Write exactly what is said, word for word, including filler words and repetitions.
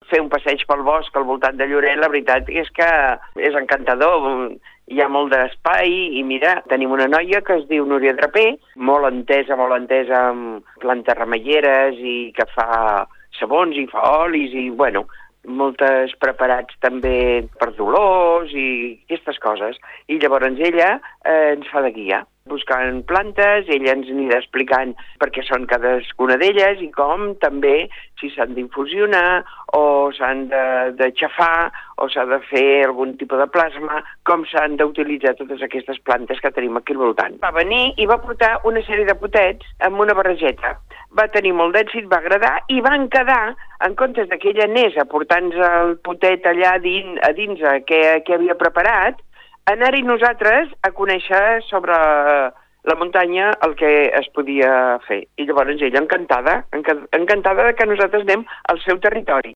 fer un passeig pel bosc al voltant de Lloret, la veritat és que és encantador. Hi ha molt d'espai i mira, tenim una noia que es diu Núria Draper, molt entesa, molt entesa amb plantes remeieres i que fa sabons i fa olis i, bueno, moltes preparats també per dolors i aquestes coses. I llavors ella eh, ens fa de guia, buscant plantes, ella ens anirà explicant per què són cadascuna d'elles i com també si s'han d'infusionar o s'han de, de xafar o s'ha de fer algun tipus de plasma, com s'han d'utilitzar totes aquestes plantes que tenim aquí al voltant. Va venir i va portar una sèrie de potets amb una barregeta. Va tenir molt d'èxit, va agradar i van quedar, en comptes de que ella anés a portar-nos el potet allà dins, a dins a què, què havia preparat, anar-hi nosaltres a conèixer sobre la muntanya el que es podia fer. I llavors ella encantada, encantada que nosaltres anem al seu territori.